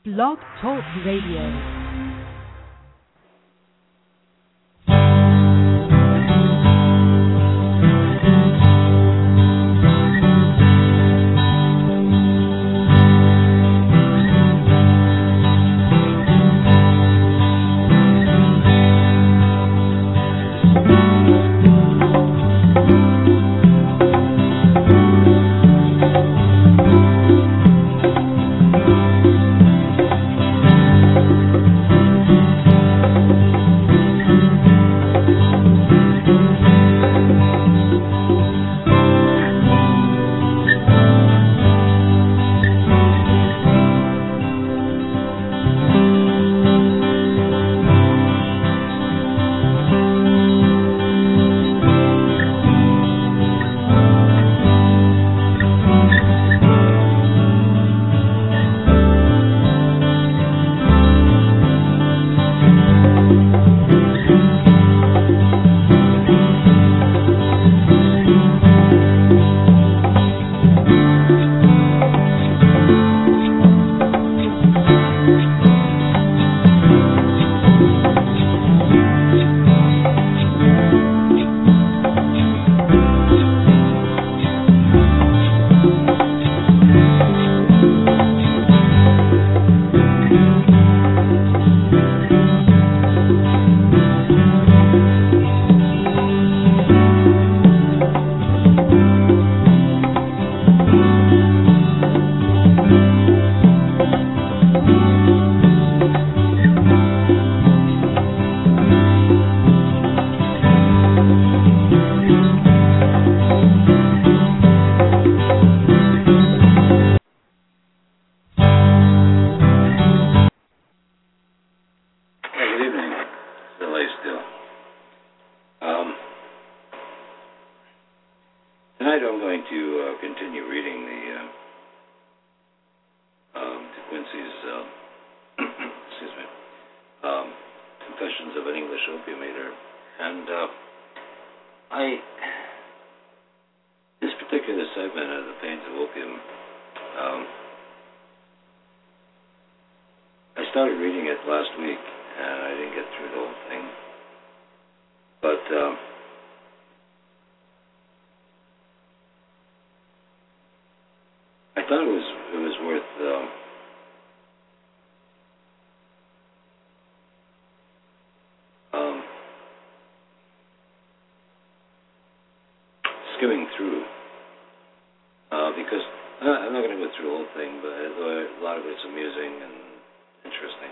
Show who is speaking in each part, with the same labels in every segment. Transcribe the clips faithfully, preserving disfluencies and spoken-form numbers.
Speaker 1: Blog Talk Radio.
Speaker 2: Skimming through, uh, because I'm not going to go through the whole thing, but a lot of it's amusing and interesting.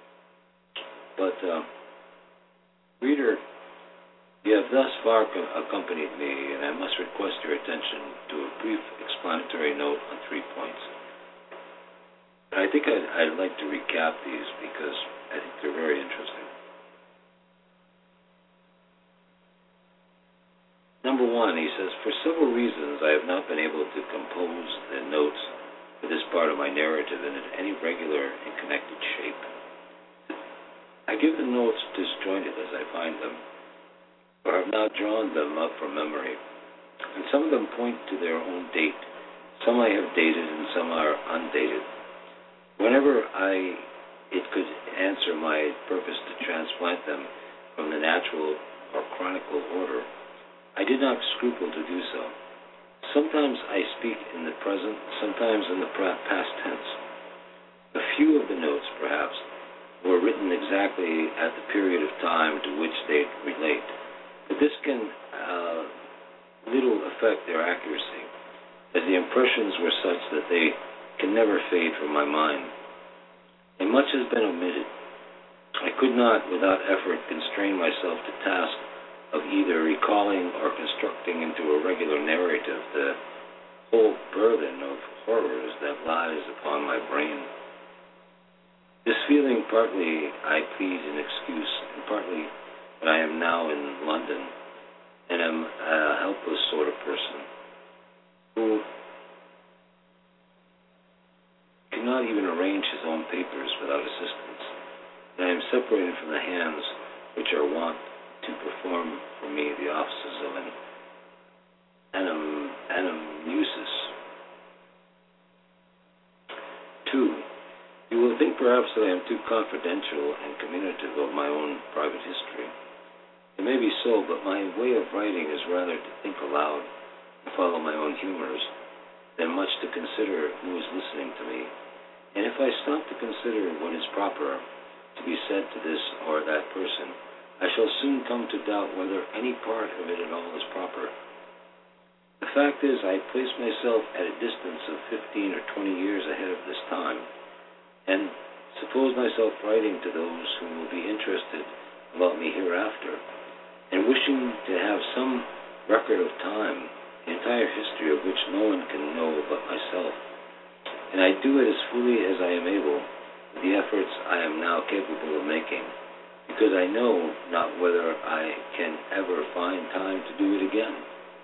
Speaker 2: But, uh, reader, you have thus far co- accompanied me, and I must request your attention to a brief explanatory note on three points. But I think I'd, I'd like to recap these because I think they're very interesting. Number one, he says, for several reasons I have not been able to compose the notes for this part of my narrative in any regular and connected shape. I give the notes disjointed as I find them, or have not drawn them up from memory, and some of them point to their own date. Some I have dated and some are undated. Whenever I, it could answer my purpose to transplant them from the natural or chronicle order, I did not scruple to do so. Sometimes I speak in the present, sometimes in the past tense. A few of the notes, perhaps, were written exactly at the period of time to which they relate, but this can uh, little affect their accuracy, as the impressions were such that they can never fade from my mind. And much has been omitted. I could not, without effort, constrain myself to task of either recalling or constructing into a regular narrative the whole burden of horrors that lies upon my brain. This feeling partly I plead in excuse, and partly that I am now in London and am a helpless sort of person who cannot even arrange his own papers without assistance, and I am separated from the hands which are wont to perform for me the offices of an anem, anemusis. Two, you will I think perhaps that I am too confidential and communicative of my own private history. It may be so, but my way of writing is rather to think aloud and follow my own humors than much to consider who is listening to me. And if I stop to consider what is proper to be said to this or that person, I shall soon come to doubt whether any part of it at all is proper. The fact is, I place myself at a distance of fifteen or twenty years ahead of this time, and suppose myself writing to those who will be interested about me hereafter, and wishing to have some record of time, the entire history of which no one can know but myself. And I do it as fully as I am able with the efforts I am now capable of making, because I know not whether I can ever find time to do it again.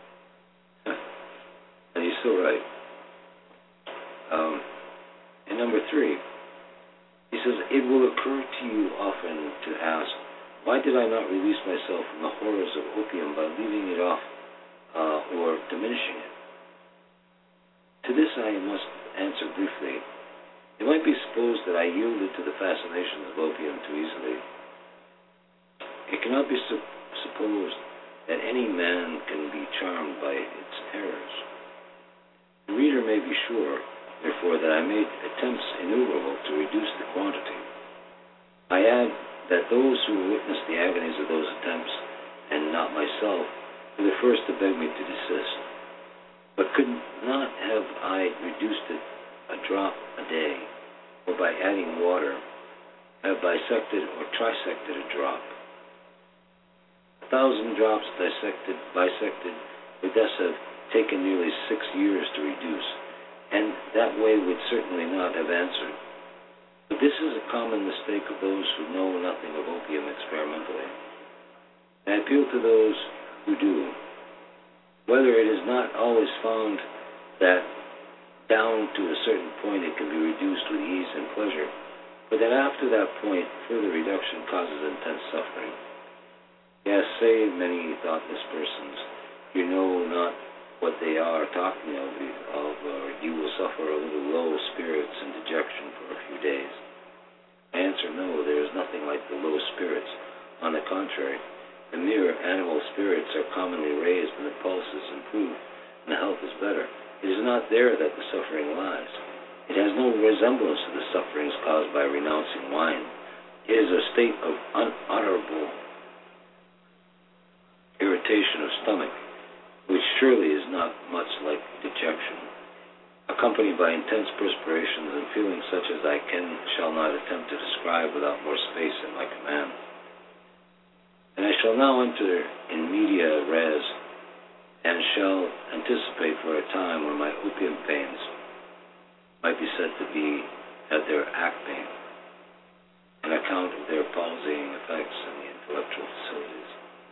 Speaker 2: And he's so right. Um, and number three, he says, it will occur to you often to ask, why did I not release myself from the horrors of opium by leaving it off uh, or diminishing it? To this I must answer briefly. It might be supposed that I yielded to the fascinations of opium too easily. It cannot be su- supposed that any man can be charmed by its terrors. The reader may be sure, therefore, that I made attempts innumerable to reduce the quantity. I add that those who witnessed the agonies of those attempts, and not myself, were the first to beg me to desist. But could not have I reduced it a drop a day, or by adding water, have bisected or trisected a drop. A thousand drops dissected, bisected, would thus have taken nearly six years to reduce, and that way would certainly not have answered. But this is a common mistake of those who know nothing of opium experimentally. I appeal to those who do. Whether it is not always found that down to a certain point it can be reduced with ease and pleasure, but that after that point further reduction causes intense suffering. Yes, say many thoughtless persons, you know not what they are talking of, of or you will suffer a little low spirits and dejection for a few days. I answer no, there is nothing like the low spirits. On the contrary, the mere animal spirits are commonly raised and the pulse is improved and the health is better. It is not there that the suffering lies. It has no resemblance to the sufferings caused by renouncing wine. It is a state of unutterable irritation of stomach, which surely is not much like dejection, accompanied by intense perspirations and feelings such as I can shall not attempt to describe without more space at my command. And I shall now enter in media res, and shall anticipate for a time when my opium pains might be said to be at their acme, an account of their palsying effects on the intellectual facilities.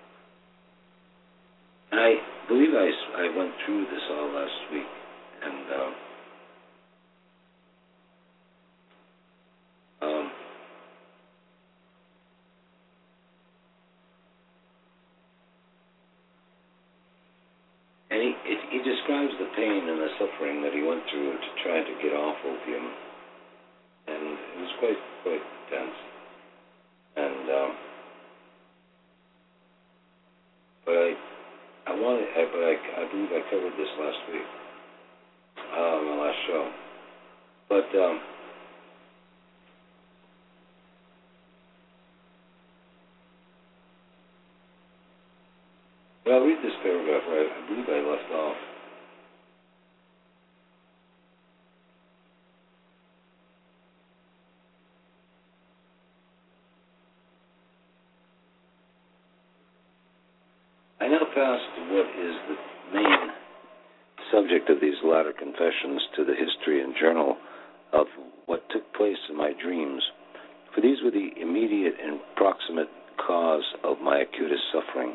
Speaker 2: And I believe I, I went through this all last week, and uh, um, and he, it, he describes the pain and the suffering that he went through to try to get off opium, and it was quite, quite intense. And um, but I. I wanted, I, but I, I believe I covered this last week, uh, on my last show. But um, but I'll read this paragraph where I, I believe I left off. I now pass to what is the main subject of these latter confessions, to the history and journal of what took place in my dreams, for these were the immediate and proximate cause of my acutest suffering.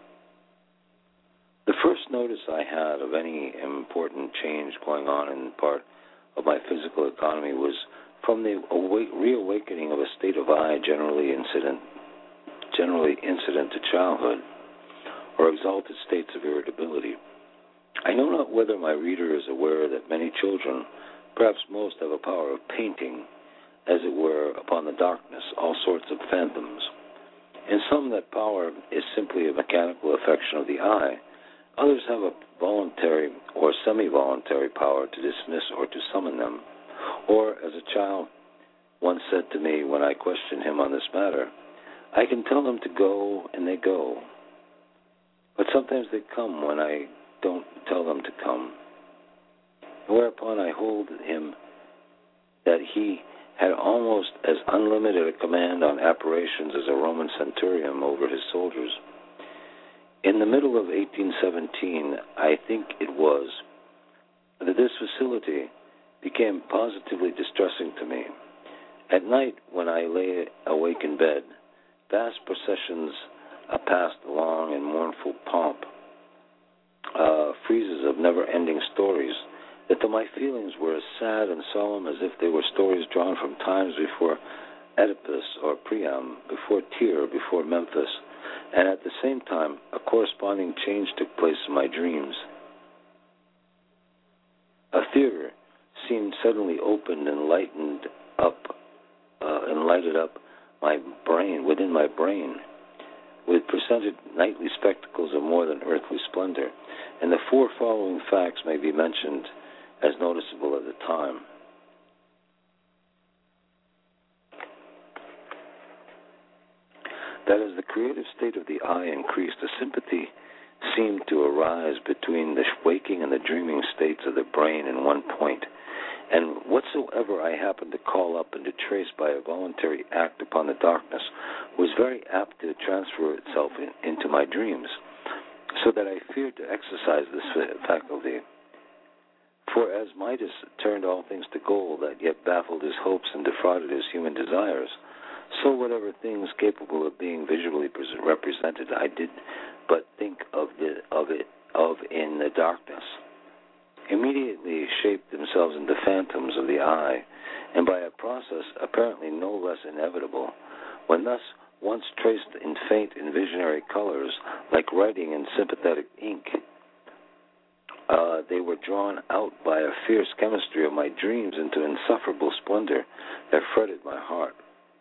Speaker 2: The first notice I had of any important change going on in part of my physical economy was from the awake, reawakening of a state of eye generally incident, generally incident to childhood, or exalted states of irritability. I know not whether my reader is aware that many children, perhaps most, have a power of painting, as it upon the darkness all sorts of phantoms. In some, that power is simply a mechanical affection of the eye. Others have a voluntary or semi-voluntary power to dismiss or to summon them. Or, as a child once said to me when I questioned him on this matter, I can tell them to go, and they go. But sometimes they come when I don't tell them to come. Whereupon I hold him that he had almost as unlimited a command on apparitions as a Roman centurion over his soldiers. In the middle of eighteen seventeen, I think it was, that this facility became positively distressing to me. At night, when I lay awake in bed, vast processions uh, passed along in mournful pomp, uh, friezes of never-ending stories, that though my feelings were as sad and solemn as if they were stories drawn from times before Oedipus or Priam, before Tyre, before Memphis, and at the same time a corresponding change took place in my dreams. A theater seemed suddenly opened and lightened up, uh, and lighted up my brain, within my brain, with presented nightly spectacles of more than earthly splendor, and the four following facts may be mentioned as noticeable at the time. That as the creative state of the eye increased, a sympathy seemed to arise between the waking and the dreaming states of the brain in one point, and whatsoever I happened to call up and to trace by a voluntary act upon the darkness was very apt to transfer itself in, into my dreams, so that I feared to exercise this faculty. For as Midas turned all things to gold, that yet baffled his hopes and defrauded his human desires, so whatever things capable of being visually represented, I did but think of the of it of in the darkness, immediately shaped themselves into phantoms of the eye, and by a process apparently no less inevitable, when thus once traced in faint and visionary colors, like writing in sympathetic ink, uh, they were drawn out by a fierce chemistry of my dreams into insufferable splendor that fretted my heart.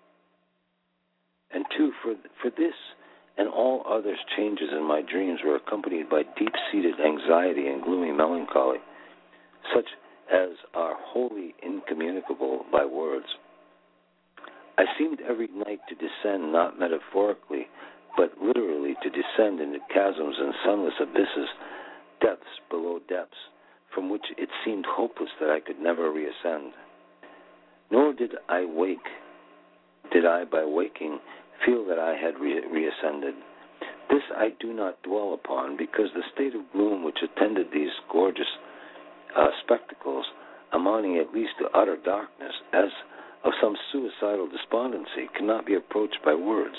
Speaker 2: And two, for for this and all other changes in my dreams were accompanied by deep-seated anxiety and gloomy melancholy, such as are wholly incommunicable by words. I seemed every night to descend, not metaphorically, but literally to descend into chasms and sunless abysses, depths below depths, from which it seemed hopeless that I could never reascend. Nor did I wake, did I, by waking, feel that I had re- reascended. This I do not dwell upon, because the state of gloom which attended these gorgeous uh, spectacles, amounting at least to utter darkness, as of some suicidal despondency, cannot be approached by words.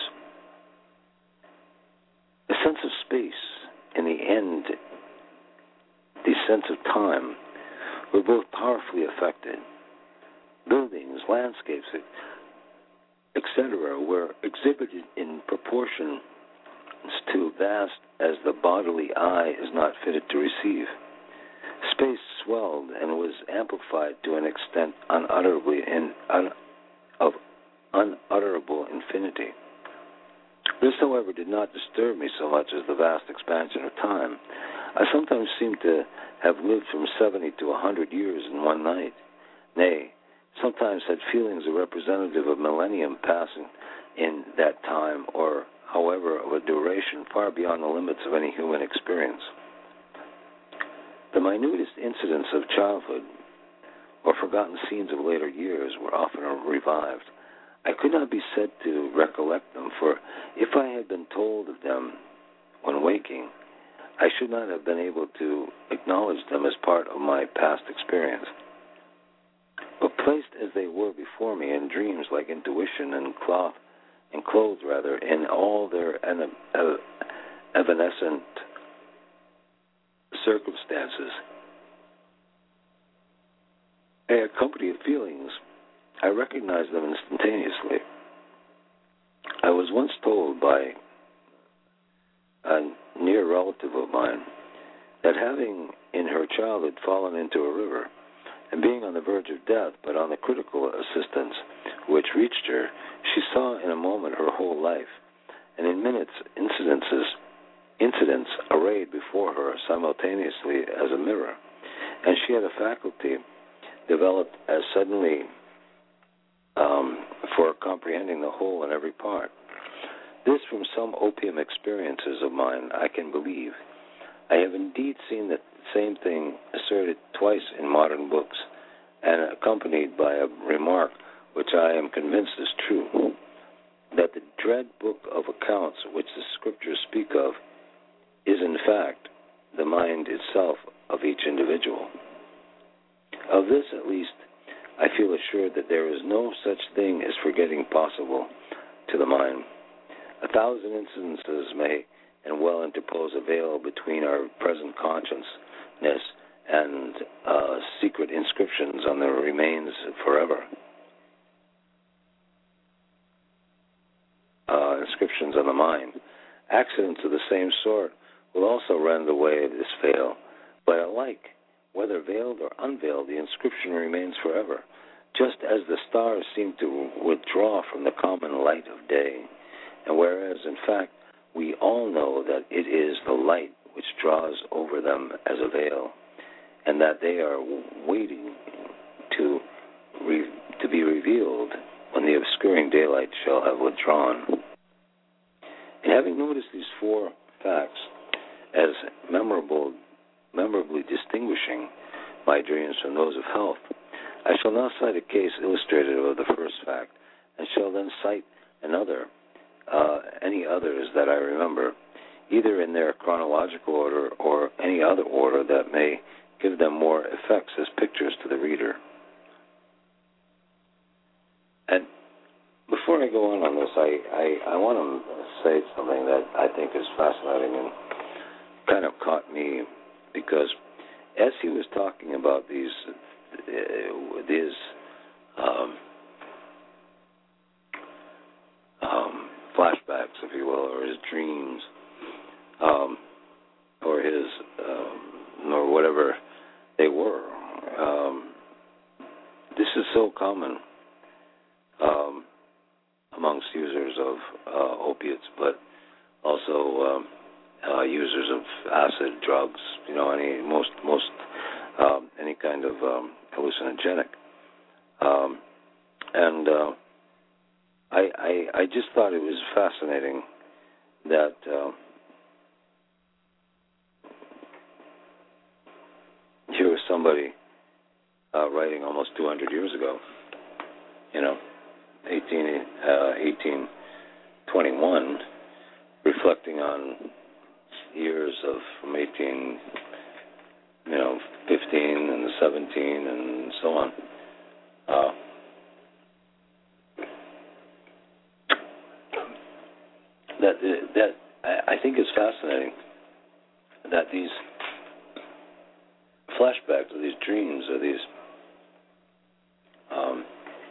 Speaker 2: The sense of space, in the end, the sense of time, were both powerfully affected. Buildings, landscapes, et cetera, were exhibited in proportions too vast as the bodily eye is not fitted to receive. Space swelled and was amplified to an extent unutterably in, un, of unutterable infinity. This, however, did not disturb me so much as the vast expansion of time. I sometimes seemed to have lived from seventy to a hundred years in one night. Nay, sometimes had feelings of representative of millennium passing in that time, or, however, of a duration far beyond the limits of any human experience. The minutest incidents of childhood or forgotten scenes of later years were often revived. I could not be said to recollect them, for if I had been told of them when waking, I should not have been able to acknowledge them as part of my past experience. But placed as they were before me in dreams like intuition and cloth, and clothed rather, in all their evanescent circumstances, they accompanied feelings. I recognized them instantaneously. I was once told by a near relative of mine that having in her childhood fallen into a river and being on the verge of death, but on the critical assistance, which reached her, she saw in a moment her whole life, and in minutes incidences, incidents arrayed before her simultaneously as a mirror, and she had a faculty developed as suddenly um, for comprehending the whole and every part. This from some opium experiences of mine I can believe. I have indeed seen the same thing asserted twice in modern books, and accompanied by a remark which I am convinced is true, that the dread book of accounts which the Scriptures speak of is in fact the mind itself of each individual. Of this, at least, I feel assured that there is no such thing as forgetting possible to the mind. A thousand instances may and well interpose a veil between our present consciousness and uh, secret inscriptions on the remains forever. Uh, inscriptions on the mind. Accidents of the same sort will also rend the way of this veil, but alike, whether veiled or unveiled, the inscription remains forever, just as the stars seem to withdraw from the common light of day, and whereas, in fact, we all know that it is the light which draws over them as a veil, and that they are waiting to re- to be revealed when the obscuring daylight shall have withdrawn. And having noticed these four facts as memorable, memorably distinguishing my dreams from those of health, I shall now cite a case illustrative of the first fact, and shall then cite another, uh, any others that I remember, either in their chronological order or any other order that may give them more effects as pictures to the reader. And before I go on on this, I, I, I want to say something that I think is fascinating and kind of caught me, because as he was talking about these, uh, these um, um, flashbacks, if you will, or his dreams, um, or his, um, or whatever they were, um, this is so common um, amongst users of uh, opiates, but also um, uh, users of acid, drugs, you know, any most most um, any kind of um, hallucinogenic, um, and uh, I, I I just thought it was fascinating that uh, here was somebody uh, writing almost two hundred years ago, you know, eighteen, uh, eighteen twenty-one, reflecting on years of from eighteen, you know, fifteen and seventeen and so on. Uh, that that I think is fascinating that these flashbacks or these dreams or these um,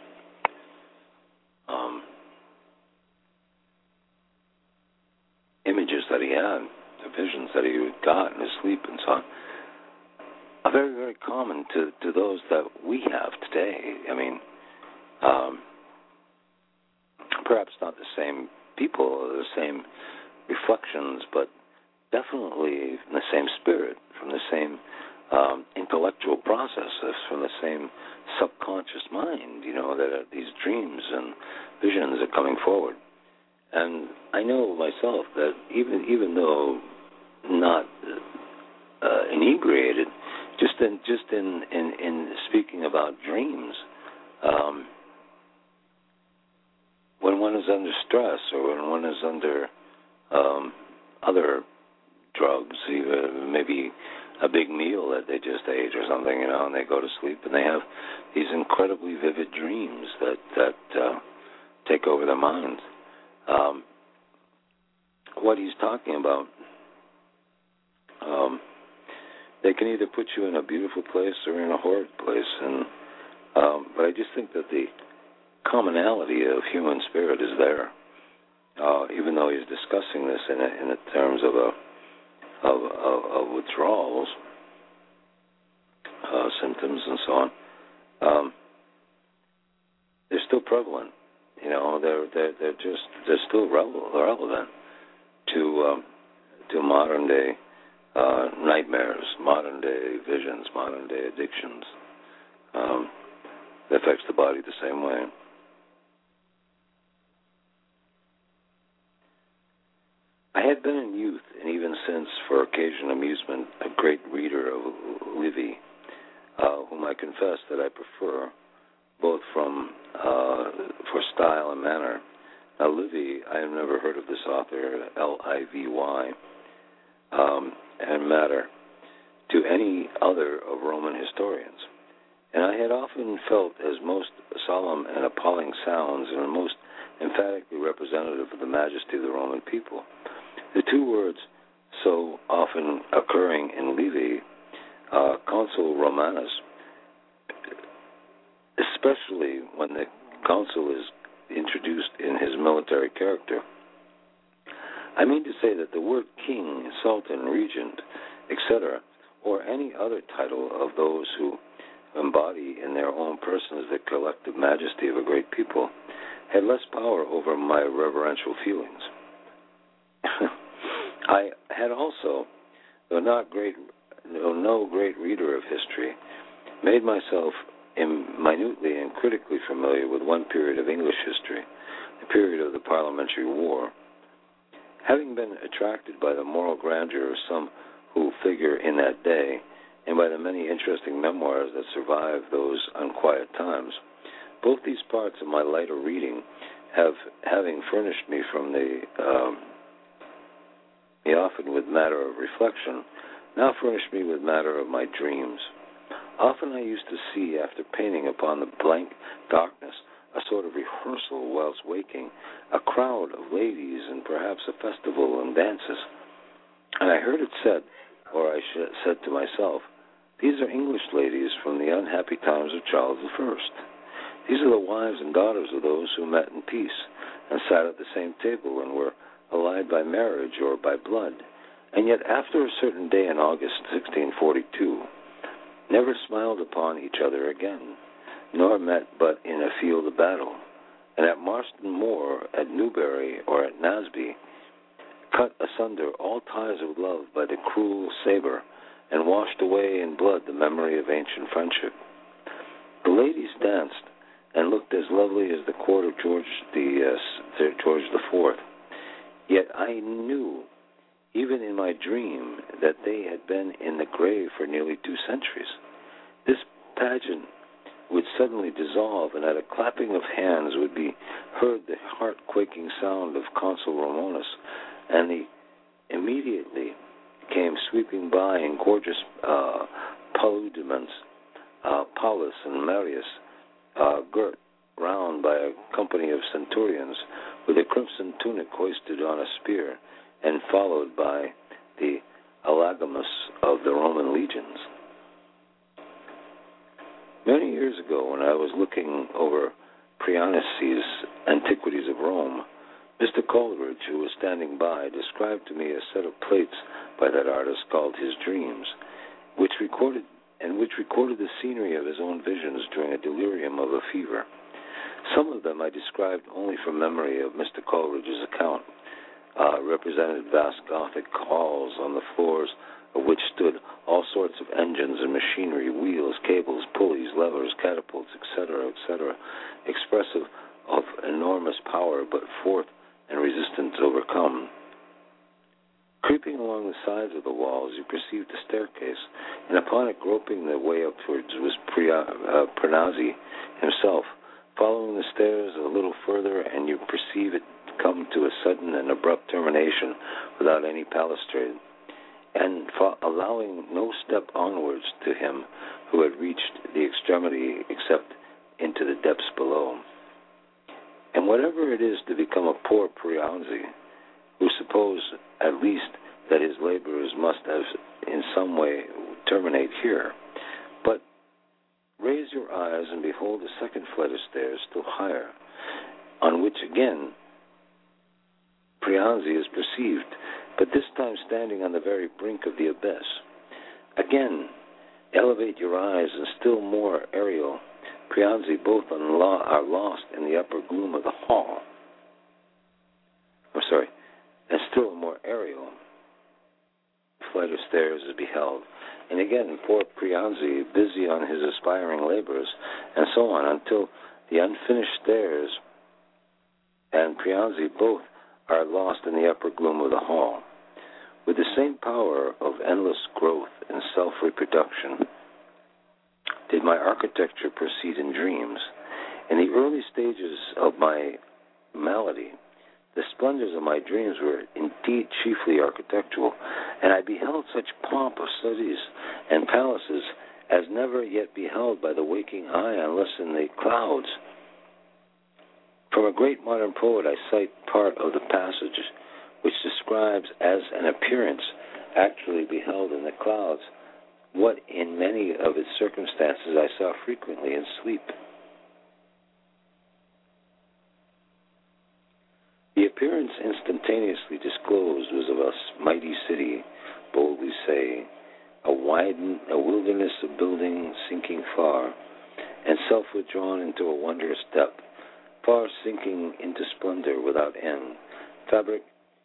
Speaker 2: um, images that he had, the visions that he got in his sleep and so on, are very, very common to, to those that we have today. I mean, um, perhaps not the same people or the same reflections, but definitely from the same spirit, from the same um, intellectual processes, from the same subconscious mind, you know, that are, these dreams and visions are coming forward. And I know myself that even even though not uh, inebriated, just in just in, in, in speaking about dreams, um, when one is under stress or when one is under um, other drugs, even maybe a big meal that they just ate or something, you know, and they go to sleep and they have these incredibly vivid dreams that that uh, take over their minds. Um, what he's talking about, um, they can either put you in a beautiful place or in a horrid place, and um, but I just think that the commonality of human spirit is there, uh, even though he's discussing this in, a, in a terms of a of, of, of withdrawals, uh, symptoms, and so on. Um, they're still prevalent. You know, they're they're they're just they're still relevant to um, to modern day uh, nightmares, modern day visions, modern day addictions. Um, it affects the body the same way. I had been in youth, and even since, for occasion amusement, a great reader of Livy, uh, whom I confess that I prefer, both from uh, for style and manner. Now, Livy, I have never heard of this author, L I V Y, um, and matter, to any other of Roman historians. And I had often felt as most solemn and appalling sounds and most emphatically representative of the majesty of the Roman people. The two words so often occurring in Livy, uh, Consul Romanus, especially when the consul is introduced in his military character. I mean to say that the word king, sultan, regent, et cetera, or any other title of those who embody in their own persons the collective majesty of a great people, had less power over my reverential feelings. I had also, though not great, though no great reader of history, made myself minutely and critically familiar with one period of English history, the period of the Parliamentary War. Having been attracted by the moral grandeur of some who figure in that day, and by the many interesting memoirs that survive those unquiet times, both these parts of my lighter reading have, having furnished me from the, um, me often with matter of reflection, now furnished me with matter of my dreams. Often I used to see, after painting upon the blank darkness, a sort of rehearsal whilst waking, a crowd of ladies and perhaps a festival and dances. And I heard it said, or I said to myself, these are English ladies from the unhappy times of Charles the First. These are the wives and daughters of those who met in peace and sat at the same table and were allied by marriage or by blood, and yet after a certain day in August sixteen forty-two, never smiled upon each other again, nor met but in a field of battle, and at Marston Moor, at Newbury, or at Naseby, cut asunder all ties of love by the cruel saber, and washed away in blood the memory of ancient friendship. The ladies danced and looked as lovely as the court of George the uh, George the Fourth. Yet I knew, even in my dream, that they had been in the grave for nearly two centuries. This pageant would suddenly dissolve, and at a clapping of hands would be heard the heart-quaking sound of Consul Romanus, and the immediately came sweeping by in gorgeous uh, paludiments, uh, Paulus and Marius, uh, girt round by a company of centurions, with a crimson tunic hoisted on a spear, and followed by the Alagamus of the Roman legions. Many years ago, when I was looking over Prianus' Antiquities of Rome, Mister Coleridge, who was standing by, described to me a set of plates by that artist called His Dreams, which recorded and which recorded the scenery of his own visions during a delirium of a fever. Some of them I described only from memory of Mister Coleridge's account, uh, represented vast Gothic halls on the floors of which stood all sorts of engines and machinery, wheels, cables, pulleys, levers, catapults, et cetera, et cetera, expressive of enormous power, but forth and resistant to overcome. Creeping along the sides of the walls, you perceived a staircase, and upon it, groping the way upwards, was uh, Pranazzi himself. Following the stairs a little further, and you perceive it come to a sudden and abrupt termination without any balustrade, and fo- allowing no step onwards to him who had reached the extremity except into the depths below. And whatever it is to become a poor Prianzi, who suppose at least that his labors must have in some way terminate here, but raise your eyes and behold a second flight of stairs still higher, on which again Prianzi is perceived, but this time standing on the very brink of the abyss. Again, elevate your eyes, and still more aerial, Prianzi both unlo- are lost in the upper gloom of the hall. Or sorry, and still a more aerial flight of stairs is beheld. And again, poor Prianzi, busy on his aspiring labors, and so on, until the unfinished stairs and Prianzi both are lost in the upper gloom of the hall. With the same power of endless growth and self-reproduction did my architecture proceed in dreams. In the early stages of my malady, the splendors of my dreams were indeed chiefly architectural, and I beheld such pomp of cities and palaces as never yet beheld by the waking eye unless in the clouds. From a great modern poet I cite part of the passage which describes as an appearance actually beheld in the clouds what in many of its circumstances I saw frequently in sleep. The appearance instantaneously disclosed was of a mighty city, boldly say, a widen, a wilderness of building sinking far, and self-withdrawn into a wondrous depth, far sinking into splendor without end. Fabric,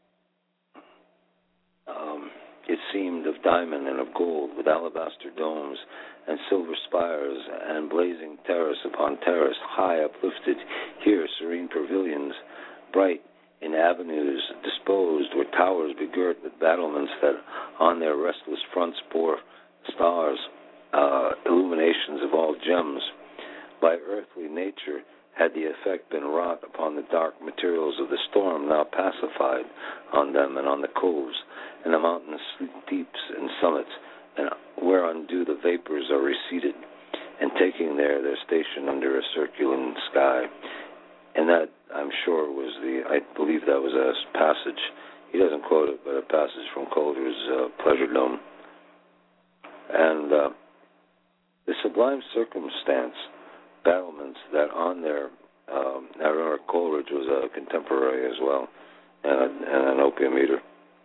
Speaker 2: um, it seemed, of diamond and of gold, with alabaster domes and silver spires, and blazing terrace upon terrace, high uplifted, here serene pavilions, bright in avenues disposed, were towers begirt with battlements that on their restless fronts bore stars, uh, illuminations of all gems. By earthly nature had the effect been wrought upon the dark materials of the storm, now pacified on them and on the coves, and the mountains deeps and summits, and whereunto the vapors are receded, and taking there their station under a circulant sky. And that, I'm sure, was the, I believe that was a passage, he doesn't quote it, but a passage from Calder's uh, Pleasure Dome. And uh, the sublime circumstance, battlements that on their, um, I remember Coleridge was a contemporary as well, and, a, and an opium eater.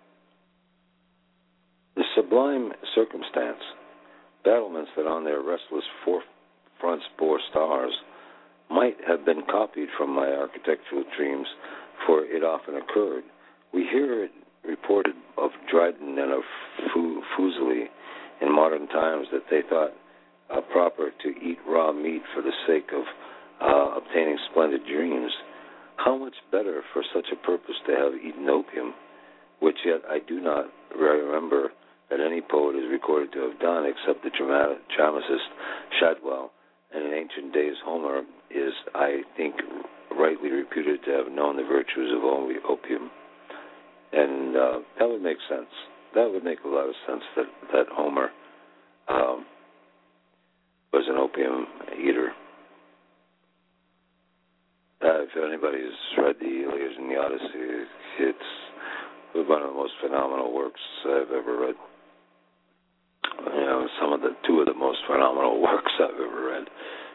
Speaker 2: The sublime circumstance, battlements that on their restless forefronts bore stars, might have been copied from my architectural dreams, for it often occurred. We hear it reported of Dryden and of Fuseli in modern times that they thought uh, proper to eat raw meat for the sake of uh, obtaining splendid dreams. How much better for such a purpose to have eaten opium, which yet I do not remember that any poet is recorded to have done except the dramatist Shadwell. And in ancient days, Homer is, I think, rightly reputed to have known the virtues of opium. And uh, that would make sense. That would make a lot of sense that, that Homer um, was an opium eater. Uh, if anybody's read the Iliad and the Odyssey, it's one of the most phenomenal works I've ever read. You know, some of the two of the most phenomenal works I've ever read.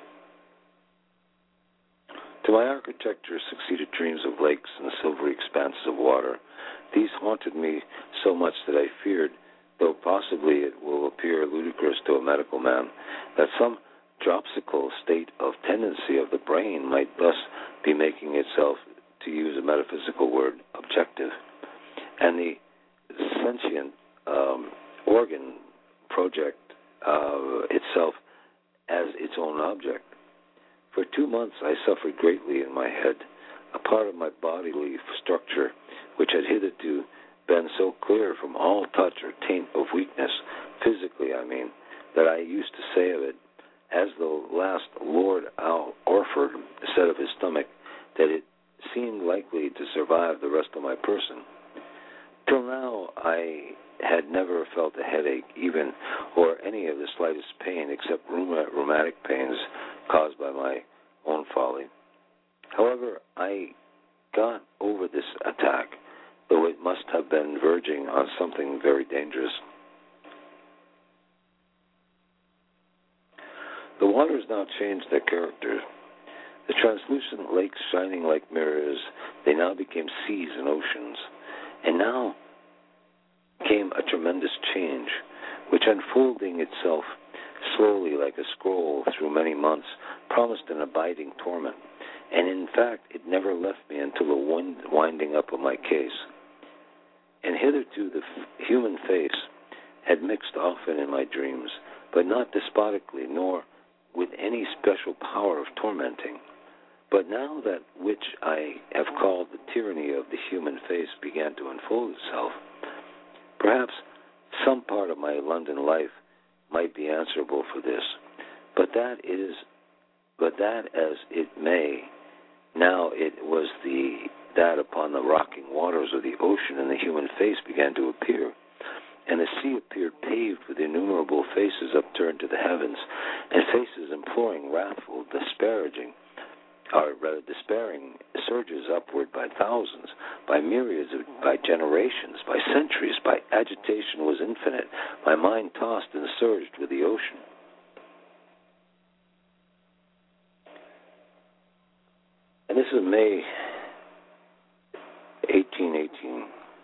Speaker 2: To my architecture succeeded dreams of lakes and silvery expanses of water. These haunted me so much that I feared, though possibly it will appear ludicrous to a medical man, that some dropsical state of tendency of the brain might thus be making itself, to use a metaphysical word, objective, and the sentient um, organ project uh, itself as its own object. For two months I suffered greatly in my head, a part of my bodily structure which had hitherto been so clear from all touch or taint of weakness, physically I mean, that I used to say of it, as the last Lord Al Orford said of his stomach, that it seemed likely to survive the rest of my person. Till now I had never felt a headache, even, or any of the slightest pain, except rheumatic pains caused by my own folly. However, I got over this attack, though it must have been verging on something very dangerous. The waters now changed their character. The translucent lakes shining like mirrors, they now became seas and oceans. And now came a tremendous change, which unfolding itself slowly like a scroll through many months, promised an abiding torment, and in fact it never left me until the wind, winding up of my case. And hitherto the f- human face had mixed often in my dreams, but not despotically, nor with any special power of tormenting. But now that which I have called the tyranny of the human face began to unfold itself, perhaps some part of my London life might be answerable for this, but that is, but that as it may, now it was the that upon the rocking waters of the ocean and the human face began to appear, and the sea appeared paved with innumerable faces upturned to the heavens, and faces imploring, wrathful, disparaging, or rather despairing, surges upward by thousands, by myriads, of, by generations, by centuries, by agitation was infinite, my mind tossed and surged with the ocean. And this is May eighteen eighteen.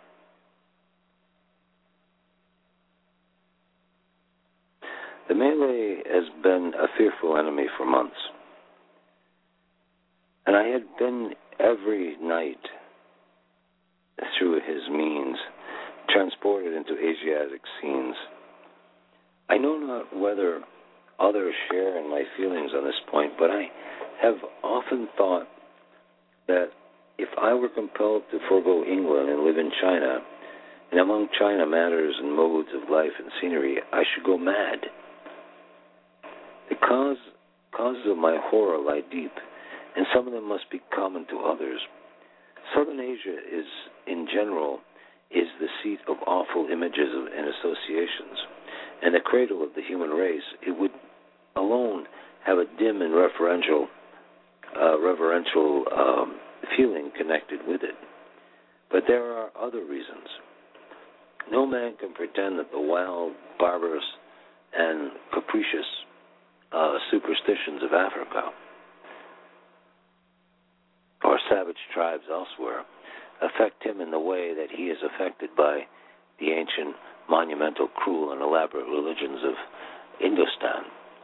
Speaker 2: The Malay has been a fearful enemy for months, and I had been every night, through his means, transported into Asiatic scenes. I know not whether others share in my feelings on this point, but I have often thought that if I were compelled to forego England and live in China, and among China manners and modes of life and scenery, I should go mad. The cause, causes of my horror lie deep, and some of them must be common to others. Southern Asia is, in general, is the seat of awful images and associations, and the cradle of the human race. It would alone have a dim and reverential, uh, reverential um, feeling connected with it. But there are other reasons. No man can pretend that the wild, barbarous, and capricious uh, superstitions of Africa or savage tribes elsewhere affect him in the way that he is affected by the ancient, monumental, cruel, and elaborate religions of Indostan.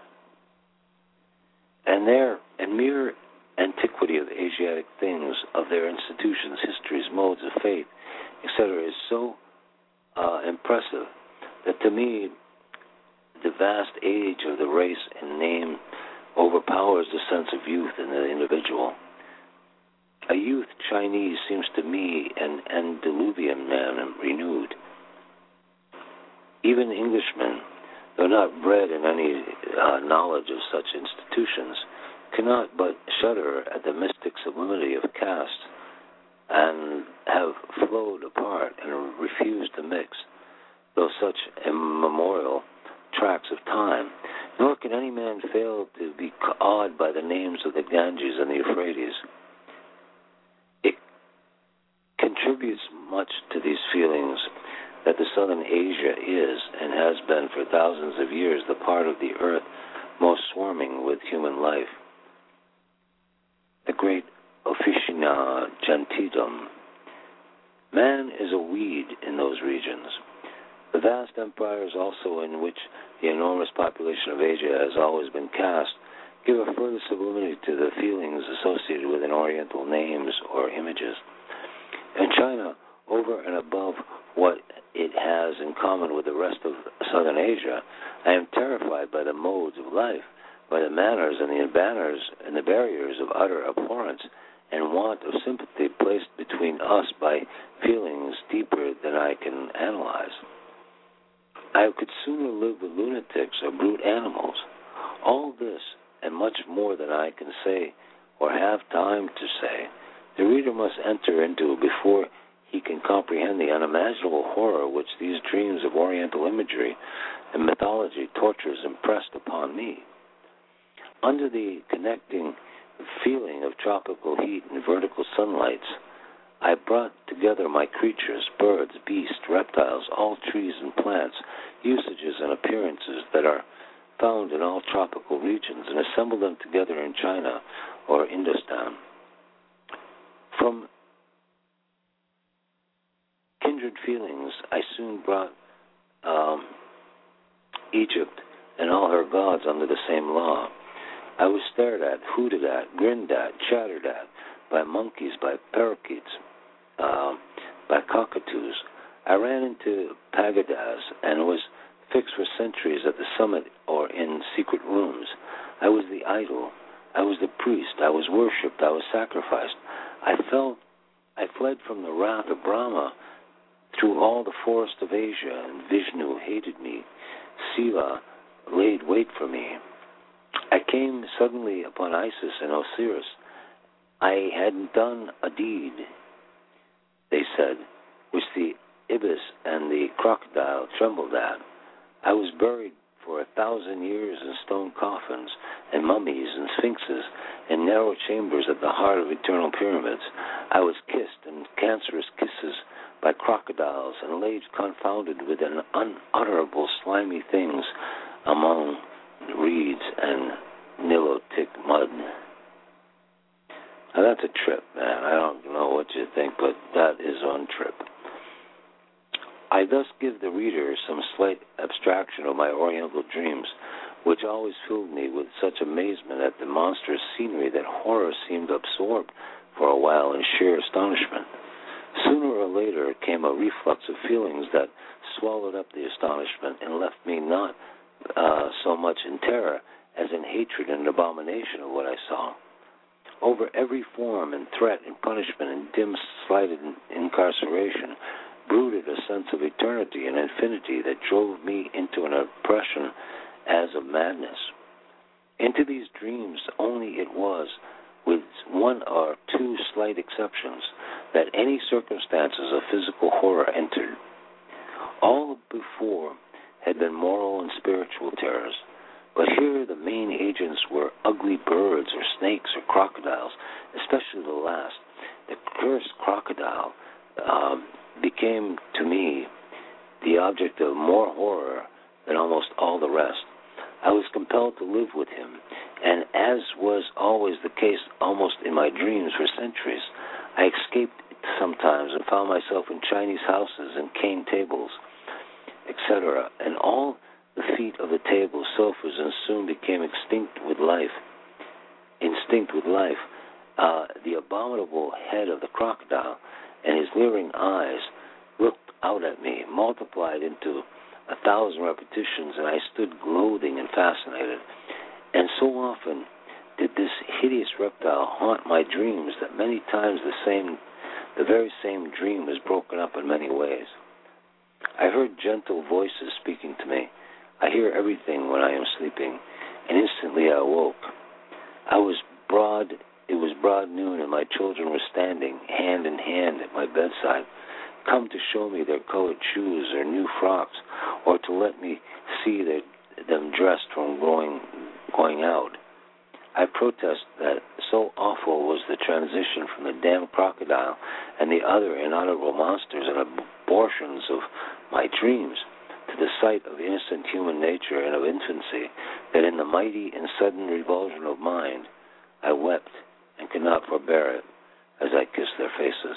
Speaker 2: And their and mere antiquity of Asiatic things, of their institutions, histories, modes of faith, et cetera, is so uh, impressive that to me the vast age of the race and name overpowers the sense of youth in the individual. A youth Chinese seems to me an antediluvian man and renewed. Even Englishmen, though not bred in any uh, knowledge of such institutions, cannot but shudder at the mystic sublimity of caste and have flowed apart and refused to mix, though such immemorial tracts of time. Nor can any man fail to be awed by the names of the Ganges and the Euphrates. It contributes much to these feelings that the Southern Asia is and has been for thousands of years the part of the earth most swarming with human life. The great Officina gentidum. Man is a weed in those regions. The vast empires also in which the enormous population of Asia has always been cast give a further sublimity to the feelings associated with an Oriental names or images. In China, over and above what it has in common with the rest of Southern Asia, I am terrified by the modes of life, by the manners and the banners and the barriers of utter abhorrence and want of sympathy placed between us by feelings deeper than I can analyze. I could sooner live with lunatics or brute animals. All this, and much more than I can say or have time to say, the reader must enter into before he can comprehend the unimaginable horror which these dreams of Oriental imagery and mythology tortures impressed upon me. Under the connecting feeling of tropical heat and vertical sunlights, I brought together my creatures, birds, beasts, reptiles, all trees and plants, usages and appearances that are found in all tropical regions, and assembled them together in China or Indostan. From kindred feelings, I soon brought um, Egypt and all her gods under the same law. I was stared at, hooted at, grinned at, chattered at by monkeys, by parakeets, uh, by cockatoos. I ran into pagodas and was fixed for centuries at the summit or in secret rooms. I was the idol. I was the priest. I was worshipped. I was sacrificed. I felt, I fled from the wrath of Brahma through all the forest of Asia, and Vishnu hated me. Siva laid wait for me. I came suddenly upon Isis and Osiris. I had done a deed, they said, which the ibis and the crocodile trembled at. I was buried for a thousand years in stone coffins and mummies and sphinxes in narrow chambers at the heart of eternal pyramids. I was kissed in cancerous kisses by crocodiles and laid confounded with an unutterable slimy things among reeds and Nilotic mud. Now that's a trip, man. I don't know what you think, but that is one trip. I thus give the reader some slight abstraction of my Oriental dreams, which always filled me with such amazement at the monstrous scenery that horror seemed absorbed for a while in sheer astonishment. Sooner or later came a reflux of feelings that swallowed up the astonishment and left me not uh, so much in terror as in hatred and abomination of what I saw. Over every form and threat and punishment and dim slighted incarceration brooded a sense of eternity and infinity that drove me into an oppression as of madness. Into these dreams only it was, with one or two slight exceptions, that any circumstances of physical horror entered. All before had been moral and spiritual terrors, but here the main agents were ugly birds or snakes or crocodiles, especially the last. The cursed crocodile um, became to me the object of more horror than almost all the rest. I was compelled to live with him, and as was always the case almost in my dreams for centuries, I escaped sometimes and found myself in Chinese houses and cane tables, et cetera, and all the feet of the table, sofas, and soon became extinct with life. Instinct with life. Uh, the abominable head of the crocodile and his leering eyes looked out at me, multiplied into a thousand repetitions, and I stood gloating and fascinated. And so often did this hideous reptile haunt my dreams that many times the same, the very same dream was broken up in many ways. I heard gentle voices speaking to me. I hear everything when I am sleeping, and instantly I awoke. I was broad, it was broad noon, and my children were standing hand in hand at my bedside, come to show me their colored shoes or new frocks, or to let me see their, them dressed from going, going out. I protest that so awful was the transition from the damned crocodile and the other inaudible monsters and abortions of my dreams to the sight of innocent human nature and of infancy, that in the mighty and sudden revulsion of mind, I wept and could not forbear it as I kissed their faces.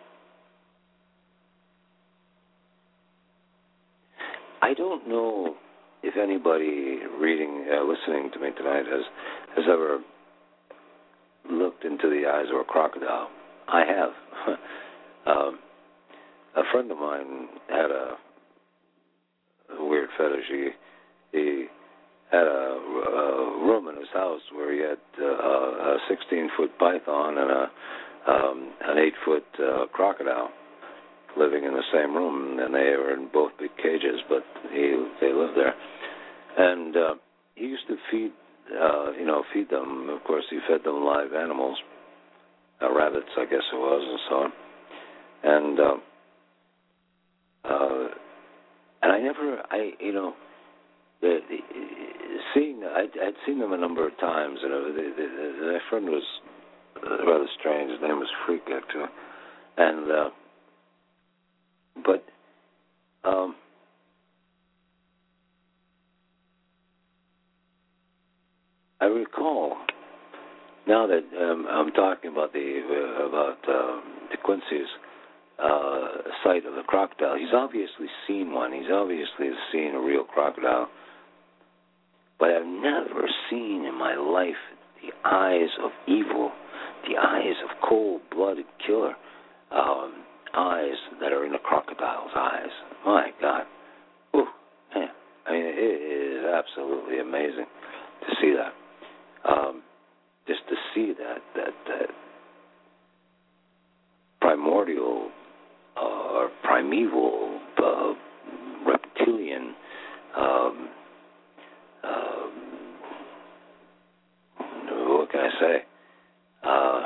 Speaker 2: I don't know if anybody reading, uh, listening to me tonight has has ever looked into the eyes of a crocodile. I have. um, a friend of mine had a, a weird fetish. He, he had a, a room in his house where he had uh, a sixteen-foot python and a um, an eight-foot uh, crocodile living in the same room, and they were in both big cages, but he they lived there. And uh, he used to feed, uh, you know, feed them. Of course, he fed them live animals, uh, rabbits, I guess it was, and so on. And uh, uh, and I never, I you know, the, the, seeing, I'd, I'd seen them a number of times, and uh, the, the, the, my friend was rather strange. His name was Freak, actually, and. Uh, But um, I recall now that um, I'm talking about the uh, about uh, De Quincey's uh, sight of the crocodile. He's obviously seen one. He's obviously seen a real crocodile. But I've never seen in my life the eyes of evil, the eyes of cold-blooded killer, um, eyes that are in a crocodile's eyes. My God. Ooh, man. I mean, it is absolutely amazing to see that. Um, just to see that, that, that primordial uh, or primeval uh, reptilian um, um, what can I say? Uh,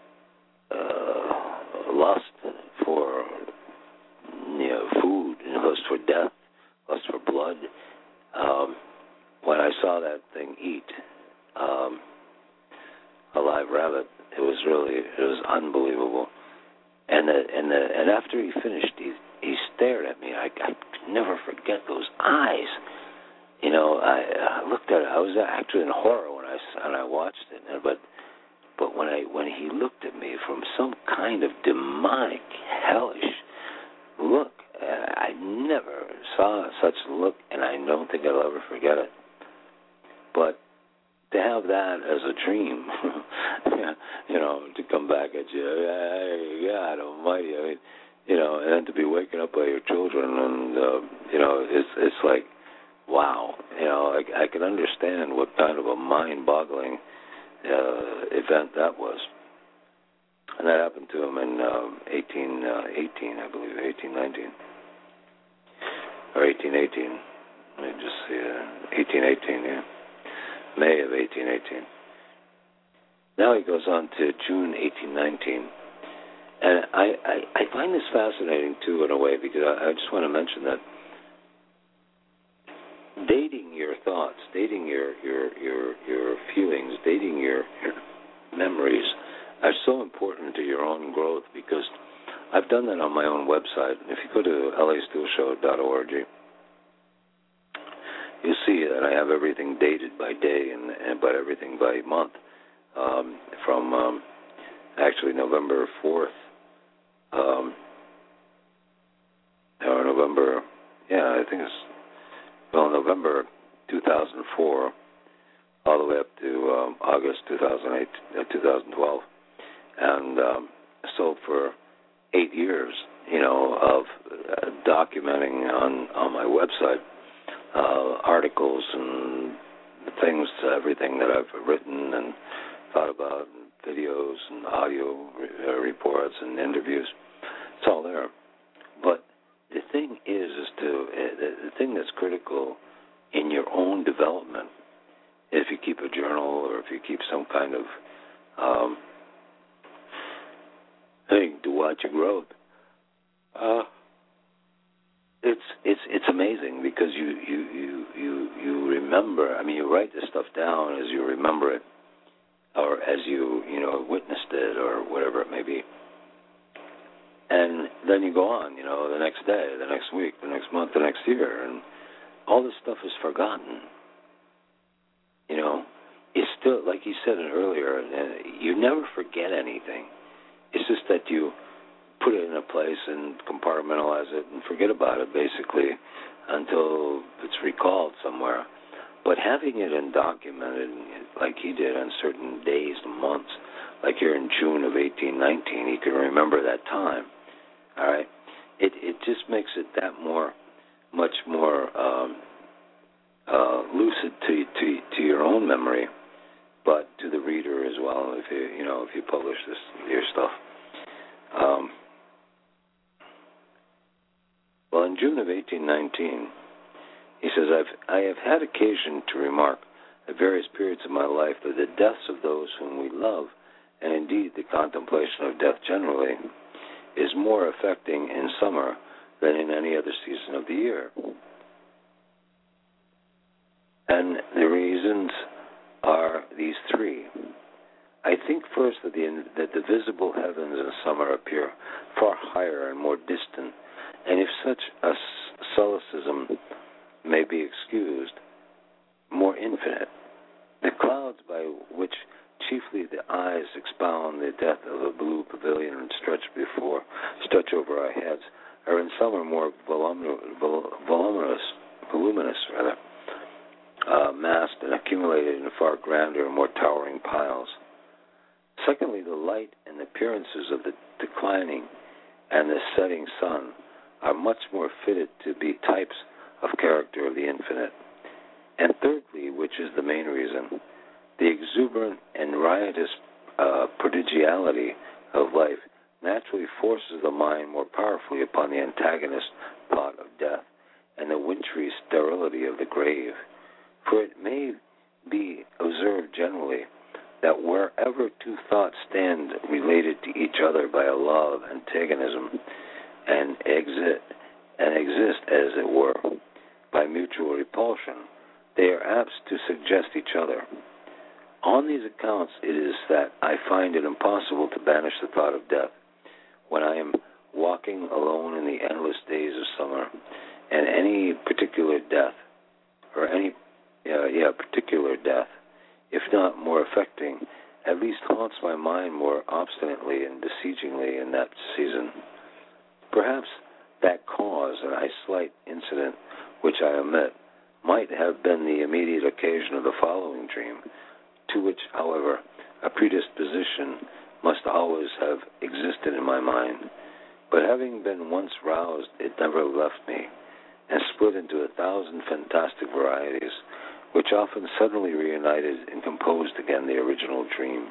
Speaker 2: uh, lust for you know food, lust for death, lust for blood. Um, when I saw that thing eat um, a live rabbit, it was really it was unbelievable. And the, and the, and after he finished, he he stared at me. I I could never forget those eyes. You know, I, I looked at it. I was actually in horror when I when I watched it. But but when I when he looked at me from some kind of demonic, hellish look, I never saw such a look, and I don't think I'll ever forget it. But to have that as a dream, you know, to come back at you, God Almighty, I mean, you know, and then to be waken up by your children, and uh, you know, it's it's like, wow, you know, I, I can understand what kind of a mind-boggling uh, event that was, and that happened to him in um, eighteen eighteen, I believe, eighteen nineteen, or eighteen eighteen. Let me just see, uh, eighteen eighteen, yeah. May of eighteen eighteen. Now he goes on to June eighteen nineteen. And I, I, I find this fascinating, too, in a way, because I, I just want to mention that dating your thoughts, dating your, your, your, your feelings, dating your, your memories are so important to your own growth, because I've done that on my own website. If you go to L A Steel Show dot org, you'll see that I have everything dated by day and, and but everything by month, um, from um, actually November fourth, um, or November, yeah, I think it's, well, November two thousand four, all the way up to um, August two thousand eight, uh, two thousand twelve. And um, so for eight years, you know, of uh, documenting on, on my website, Uh, articles and things, everything that I've written and thought about, and videos and audio re- uh, reports and interviews. It's all there. But the thing is, is to uh, the, the thing that's critical in your own development, if you keep a journal or if you keep some kind of um, thing to watch your growth. Uh, It's it's it's amazing because you, you, you, you, you remember. I mean, you write this stuff down as you remember it, or as you you know witnessed it, or whatever it may be. And then you go on, you know, the next day, the next week, the next month, the next year, and all this stuff is forgotten. You know, it's still, like you said earlier, you never forget anything. It's just that you put it in a place and compartmentalize it and forget about it, basically, until it's recalled somewhere. But having it undocumented, like he did on certain days and months, like here in June of eighteen nineteen, he can remember that time, all right? It it just makes it that more, much more um, uh, lucid to, to to your own memory, but to the reader as well, if you, you know, if you publish this, your stuff. Um, Well, in June of eighteen nineteen, he says, I've, I have had occasion to remark at various periods of my life that the deaths of those whom we love, and indeed the contemplation of death generally, is more affecting in summer than in any other season of the year. And the reasons are these three. I think first that the, that the visible heavens in summer appear far higher and more distant, and if such a solecism may be excused, more infinite. The clouds by which chiefly the eyes expound the death of a blue pavilion and stretch before, stretch over our heads, are in summer more voluminous, voluminous, voluminous rather, uh, massed and accumulated in far grander and more towering piles. Secondly, the light and appearances of the declining and the setting sun are much more fitted to be types of character of the infinite. And thirdly, which is the main reason, the exuberant and riotous uh, prodigality of life naturally forces the mind more powerfully upon the antagonist thought of death and the wintry sterility of the grave. For it may be observed generally that wherever two thoughts stand related to each other by a law of antagonism and exist, and exist, as it were, by mutual repulsion, they are apt to suggest each other. On these accounts it is that I find it impossible to banish the thought of death when I am walking alone in the endless days of summer, and any particular death, or any uh, yeah particular death, if not more affecting, at least haunts my mind more obstinately and besiegingly in that season. Perhaps that cause, and I slight incident which I omit, might have been the immediate occasion of the following dream, to which, however, a predisposition must always have existed in my mind. But having been once roused, it never left me, and split into a thousand fantastic varieties, which often suddenly reunited and composed again the original dream.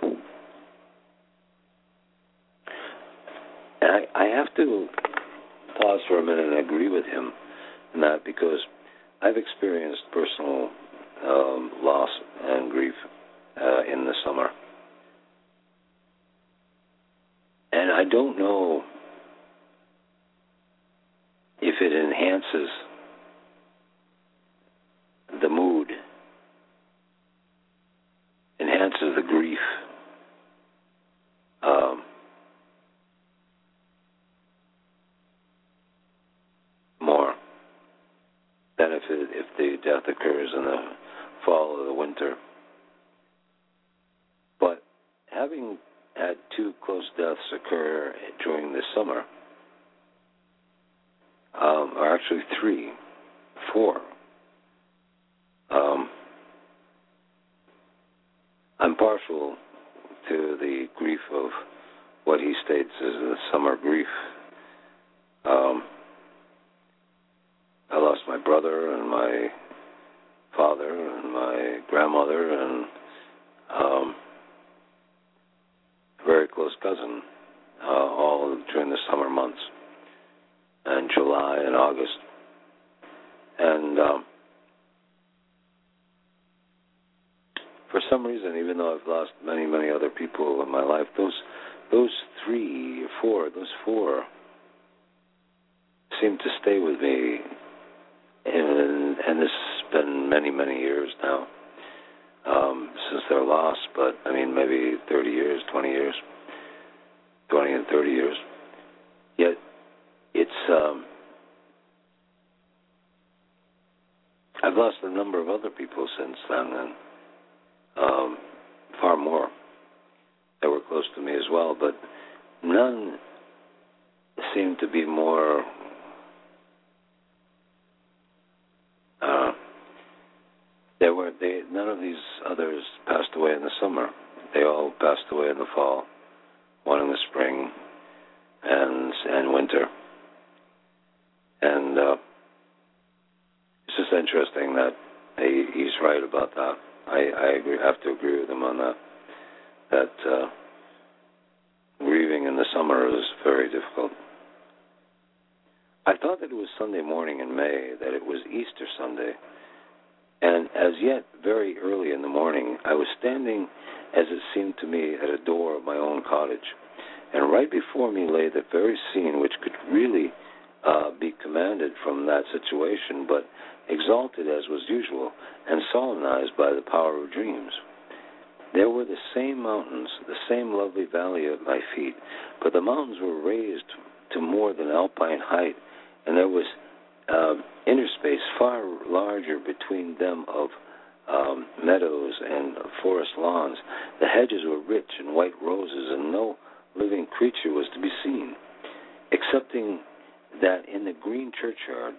Speaker 2: And I, I have to pause for a minute and agree with him in that, because I've experienced personal um, loss and grief uh, in the summer. And I don't know if it enhances the mood, enhances the grief, um, more than if, it, if the death occurs in the fall or the winter. But having had two close deaths occur during the summer, um, or actually three, four, um, I'm partial to the grief of what he states as the summer grief. Um, I lost my brother and my father and my grandmother and um, a very close cousin, uh, all during the summer months, and July and August. And um, for some reason, even though I've lost many, many other people in my life, those those three or four, those four seem to stay with me. And, and this has been many, many years now um, since their loss, but I mean maybe thirty years, twenty years, twenty and thirty years. Yet it's, um, I've lost a number of other people since then, and um, far more that were close to me as well, but none seem to be more Uh, there were they, none of these others passed away in the summer. They all passed away in the fall, one in the spring, and and winter. And uh, it's just interesting that he, he's right about that. I, I agree, have to agree with him on that. That uh, grieving in the summer is very difficult. I thought that it was Sunday morning in May, that it was Easter Sunday, and as yet very early in the morning, I was standing, as it seemed to me, at a door of my own cottage, and right before me lay the very scene which could really uh, be commanded from that situation, but exalted as was usual, and solemnized by the power of dreams. There were the same mountains, the same lovely valley at my feet, but the mountains were raised to more than alpine height, and there was uh, interspace far larger between them of um, meadows and forest lawns. The hedges were rich in white roses, and no living creature was to be seen, excepting that in the green churchyard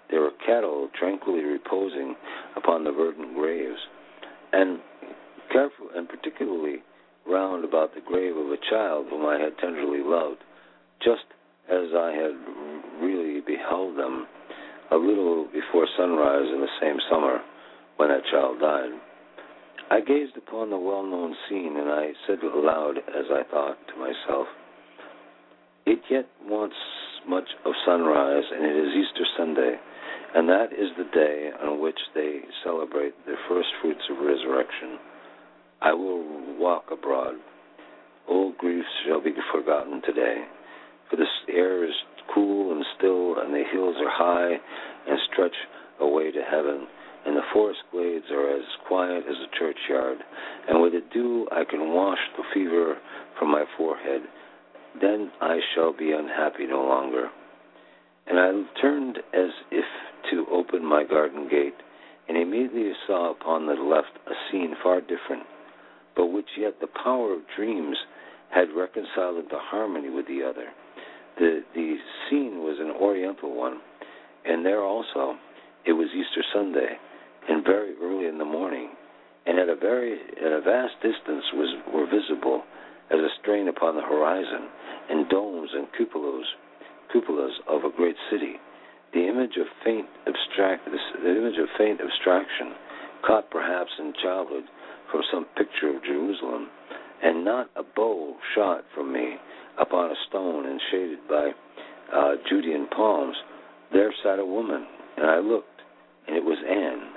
Speaker 2: there were cattle tranquilly reposing upon the verdant graves, and careful and particularly round about the grave of a child whom I had tenderly loved, just as I had really beheld them a little before sunrise in the same summer when that child died. I gazed upon the well-known scene, and I said aloud, as I thought to myself, "It yet wants much of sunrise, and it is Easter Sunday, and that is the day on which they celebrate the first fruits of resurrection. I will walk abroad. Old griefs shall be forgotten today, for the air is cool and still, and the hills are high and stretch away to heaven, and the forest glades are as quiet as a churchyard, and with a dew I can wash the fever from my forehead. Then I shall be unhappy no longer." And I turned as if to open my garden gate, and immediately saw upon the left a scene far different, but which yet the power of dreams had reconciled into harmony with the other. The, the scene was an oriental one, and there also it was Easter Sunday, and very early in the morning, and at a very at a vast distance was were visible, as a strain upon the horizon, and domes and cupolas, cupolas of a great city, the image of faint abstract, the image of faint abstraction, caught perhaps in childhood from some picture of Jerusalem, and not a bow shot from me upon a stone and shaded by uh, Judean palms. There sat a woman, and I looked, and it was Anne.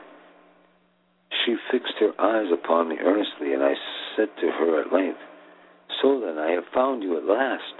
Speaker 2: She fixed her eyes upon me earnestly, and I said to her at length, "So then, I have found you at last."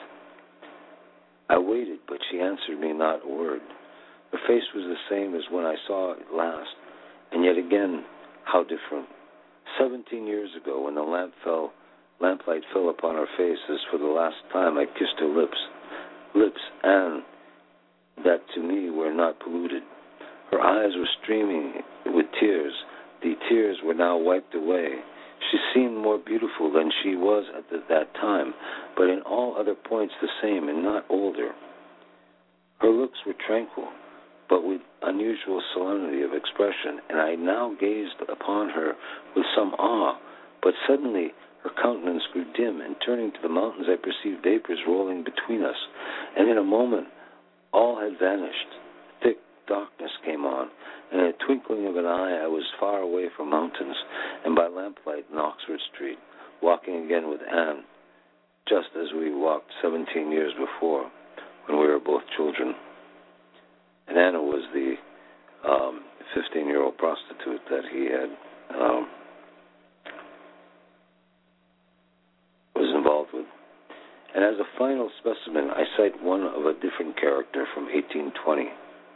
Speaker 2: I waited, but she answered me not a word. Her face was the same as when I saw it last, and yet again, how different. Seventeen years ago, when the lamp fell, lamplight fell upon her face, as for the last time I kissed her lips, lips, and that to me were not polluted. Her eyes were streaming with tears. The tears were now wiped away. She seemed more beautiful than she was at the, that time, but in all other points the same and not older. Her looks were tranquil, but with unusual solemnity of expression, and I now gazed upon her with some awe, but suddenly her countenance grew dim, and turning to the mountains I perceived vapors rolling between us, and in a moment all had vanished. Thick darkness came on, and in a twinkling of an eye I was far away from mountains, and by lamplight in Oxford Street, walking again with Anne, just as we walked seventeen years before, when we were both children. And Anna was the um, fifteen-year-old prostitute that he had um, was involved with. And as a final specimen, I cite one of a different character from eighteen twenty.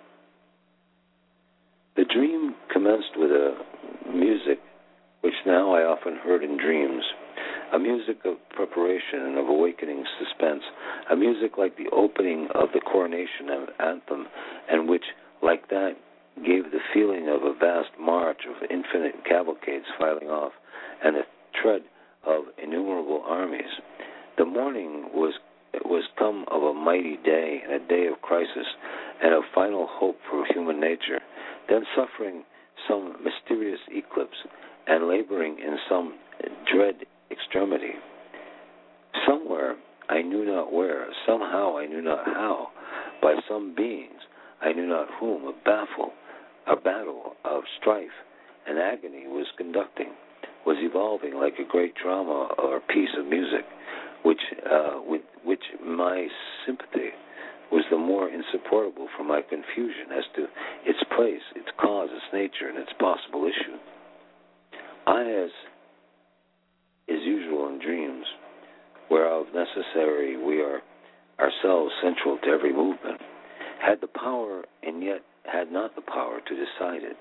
Speaker 2: The dream commenced with a music which now I often heard in dreams, a music of preparation and of awakening suspense, a music like the opening of the coronation anthem, and which, like that, gave the feeling of a vast march of infinite cavalcades filing off, and the tread of innumerable armies. The morning was was come of a mighty day, and a day of crisis, and of final hope for human nature, then suffering some mysterious eclipse, and laboring in some dread extremity. Somewhere, I knew not where, somehow I knew not how, by some beings, I knew not whom, a baffle, a battle of strife and agony was conducting, was evolving like a great drama or piece of music, which uh, with which my sympathy was the more insupportable for my confusion as to its place, its cause, its nature, and its possible issue. I, as is usual in dreams, whereof necessary we are ourselves central to every movement, had the power and yet had not the power to decide it.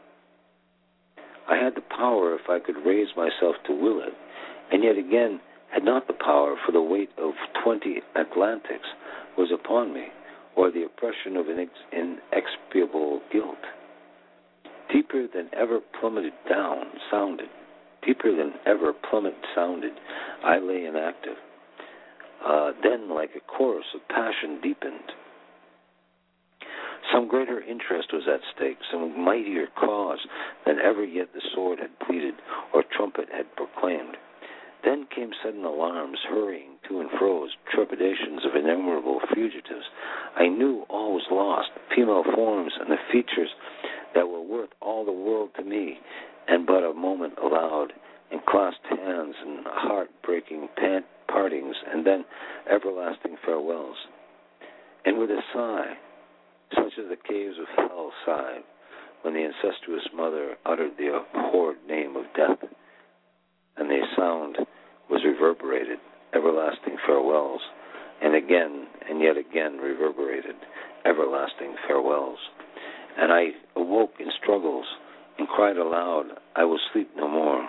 Speaker 2: I had the power if I could raise myself to will it, and yet again had not the power, for the weight of twenty Atlantics was upon me, or the oppression of inex- inexpiable guilt. Deeper than ever plummeted down, sounded, deeper than ever plummet sounded, I lay inactive. Uh, then, like a chorus of passion deepened. Some greater interest was at stake, some mightier cause than ever yet the sword had pleaded or trumpet had proclaimed. Then came sudden alarms, hurrying to and fro, trepidations of innumerable fugitives. I knew all was lost, female forms and the features that were worth all the world to me, and but a moment allowed, and clasped hands and heart-breaking pant partings, and then everlasting farewells. And with a sigh, such as the caves of hell sighed when the incestuous mother uttered the abhorred name of death, and the sound was reverberated, everlasting farewells, and again and yet again reverberated, everlasting farewells. And I awoke in struggles and cried aloud, I will sleep no more.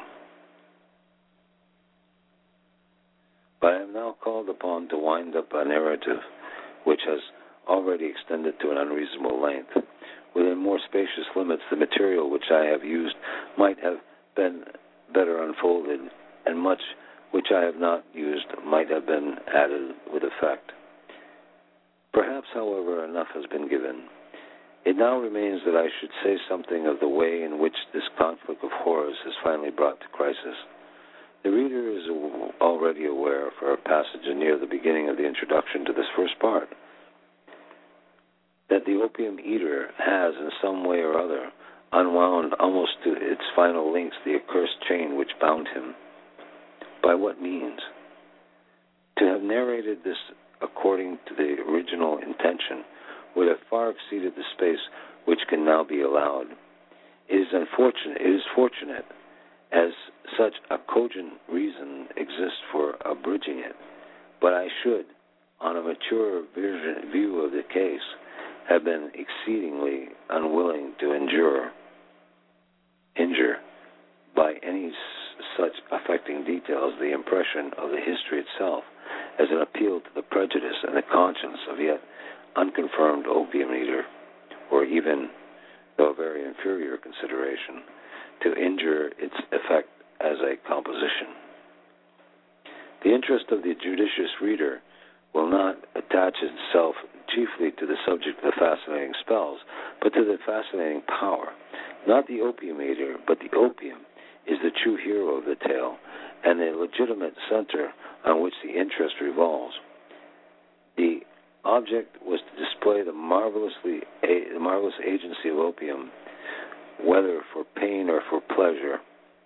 Speaker 2: But I am now called upon to wind up a narrative which has already extended to an unreasonable length. Within more spacious limits, the material which I have used might have been better unfolded, and much which I have not used might have been added with effect. Perhaps, however, enough has been given. It now remains that I should say something of the way in which this conflict of horrors is finally brought to crisis. The reader is already aware, for a passage near the beginning of the introduction to this first part, that the opium eater has, in some way or other, unwound almost to its final links the accursed chain which bound him. By what means? To have narrated this according to the original intention would have far exceeded the space which can now be allowed. It is unfortunate, it is fortunate, as such a cogent reason exists for abridging it, but I should, on a mature vision, view of the case, have been exceedingly unwilling to endure, injure by any s- such affecting details the impression of the history itself as an appeal to the prejudice and the conscience of yet unconfirmed opium eater, or even, though a very inferior consideration, to injure its effect as a composition. The interest of the judicious reader will not attach itself chiefly to the subject of the fascinating spells, but to the fascinating power. Not the opium eater, but the opium is the true hero of the tale, and the legitimate center on which the interest revolves. The object was to display the marvelously the marvelous agency of opium, whether for pain or for pleasure.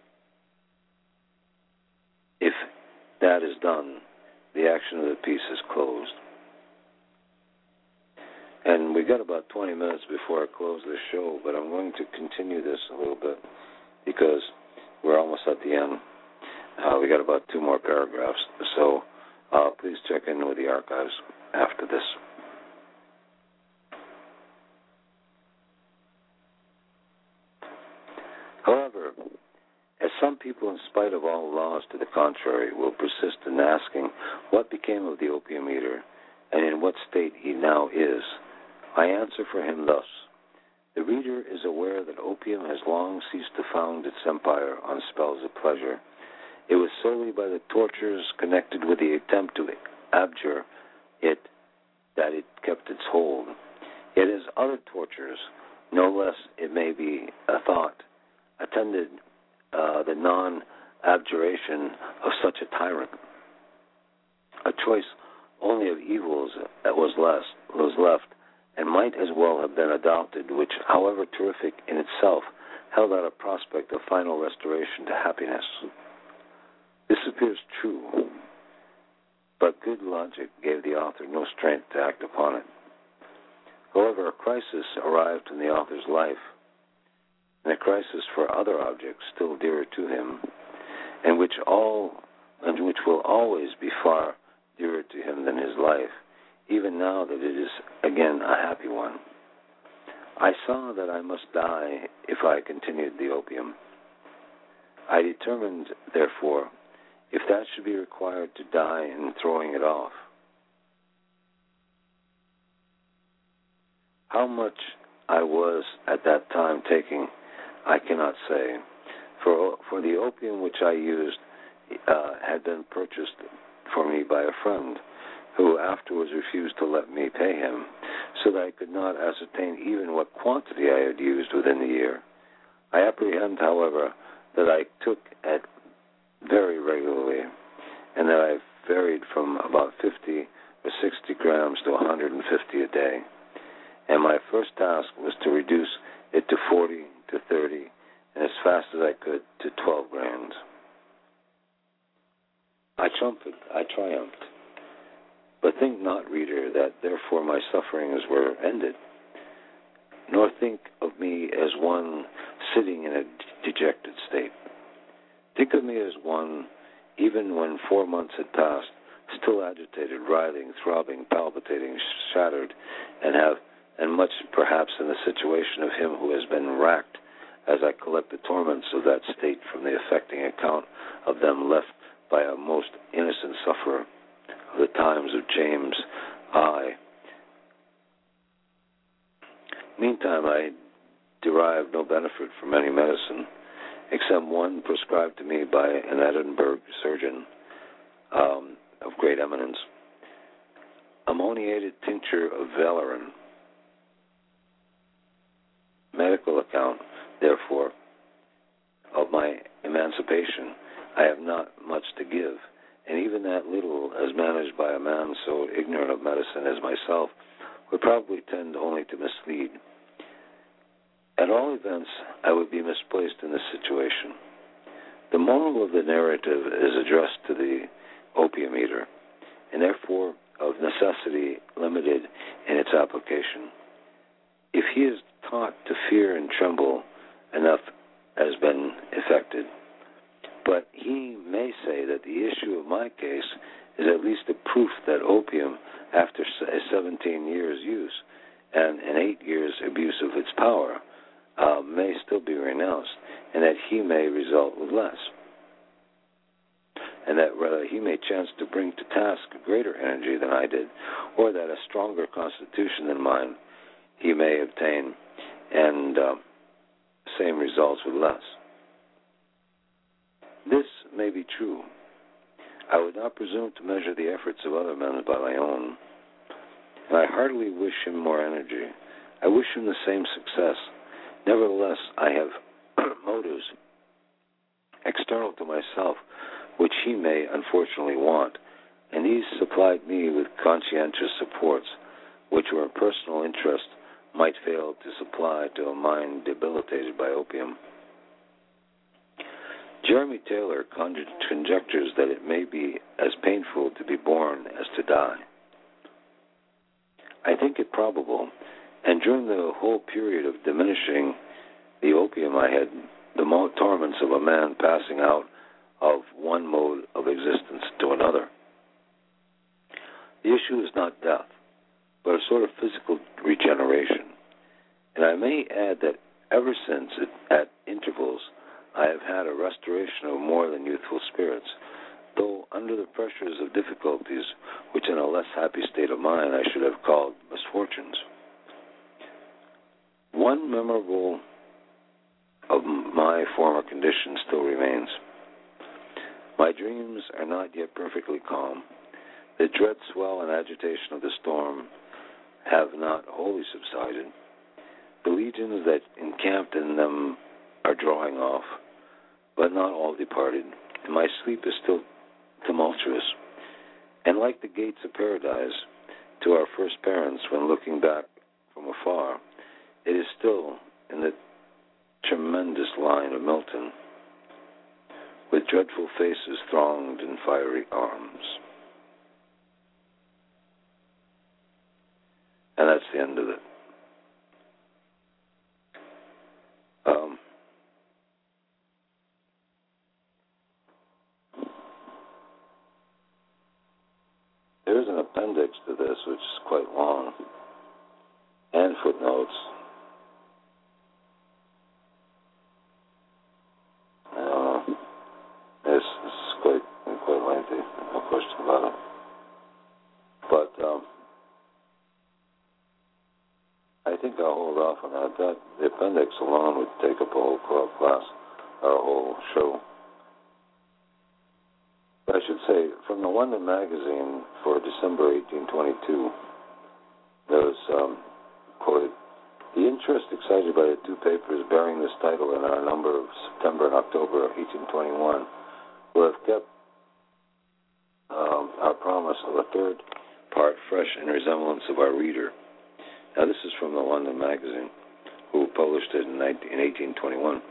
Speaker 2: If that is done, the action of the piece is closed. And we got about twenty minutes before I close this show, but I'm going to continue this a little bit because we're almost at the end. Uh, we got about two more paragraphs, so uh, please check in with the archives after this. However, as some people, in spite of all laws to the contrary, will persist in asking what became of the opium eater and in what state he now is, I answer for him thus. The reader is aware that opium has long ceased to found its empire on spells of pleasure. It was solely by the tortures connected with the attempt to abjure it that it kept its hold. Yet as other tortures, no less, it may be a thought, attended uh, the non-abjuration of such a tyrant. A choice only of evils that was less was left, and might as well have been adopted, which, however terrific in itself, held out a prospect of final restoration to happiness. This appears true, but good logic gave the author no strength to act upon it. However, a crisis arrived in the author's life, and a crisis for other objects still dearer to him, and which all and which will always be far dearer to him than his life, even now that it is again a happy one. I saw that I must die if I continued the opium. I determined, therefore, if that should be required, to die in throwing it off. How much I was at that time taking, I cannot say, for for the opium which I used uh, had been purchased for me by a friend, who afterwards refused to let me pay him,
Speaker 3: so that I could not ascertain even what quantity I had used within the year. I apprehend, however, that I took it very regularly, and that I varied from about fifty or sixty grams to one hundred fifty a day. And my first task was to reduce it to forty to thirty, and as fast as I could to twelve grams. I triumphed, I triumphed. But think not, reader, that therefore my sufferings were ended, nor think of me as one sitting in a dejected state. Think of me as one, even when four months had passed, still agitated, writhing, throbbing, palpitating, shattered, and have, and much perhaps in the situation of him who has been racked, as I collect the torments of that state from the affecting account of them left by a most innocent sufferer of the times of James I. Meantime, I derived no benefit from any medicine, except one prescribed to me by an Edinburgh surgeon um, of great eminence, ammoniated tincture of valerian. Medical account, therefore, of my emancipation, I have not much to give, and even that little, as managed by a man so ignorant of medicine as myself, would probably tend only to mislead. At all events, I would be misplaced in this situation. The moral of the narrative is addressed to the opium eater, and therefore of necessity limited in its application. If he is taught to fear and tremble, enough has been effected. But he may say that the issue of my case is at least a proof that opium, after seventeen years' use and an eight years' abuse of its power, uh, may still be renounced, and that he may result with less, and that rather he may chance to bring to task greater energy than I did, or that a stronger constitution than mine he may obtain, and uh, same results with less. This may be true. I would not presume to measure the efforts of other men by my own, and I heartily wish him more energy. I wish him the same success. Nevertheless, I have motives external to myself which he may unfortunately want, and these supplied me with conscientious supports which were personal interest might fail to supply to a mind debilitated by opium. Jeremy Taylor conjectures that it may be as painful to be born as to die. I think it probable, and during the whole period of diminishing the opium I had the torments of a man passing out of one mode of existence to another. The issue is not death, but a sort of physical regeneration. And I may add that ever since, it, at intervals, I have had a restoration of more than youthful spirits, though under the pressures of difficulties, which in a less happy state of mind I should have called misfortunes. One memorable of my former condition still remains. My dreams are not yet perfectly calm. The dread swell and agitation of the storm have not wholly subsided. The legions that encamped in them are drawing off, but not all departed, and my sleep is still tumultuous. And like the gates of paradise to our first parents when looking back from afar, it is still in the tremendous line of Milton, with dreadful faces thronged in fiery arms. And that's the end of it. Um, there's an appendix to this which is quite long, and footnotes. Uh, this, this is quite quite lengthy, no question about it. But um, I think I'll hold off on that. That the appendix alone would take up a whole class, or a whole show. But I should say, from the London Magazine for December eighteen twenty-two, there was um, circulated two papers bearing this title in our number of September and October of eighteen twenty-one, will have kept um, our promise of a third part fresh in resemblance of our reader. Now, this is from the London Magazine, who published it in, nineteen, in eighteen twenty-one.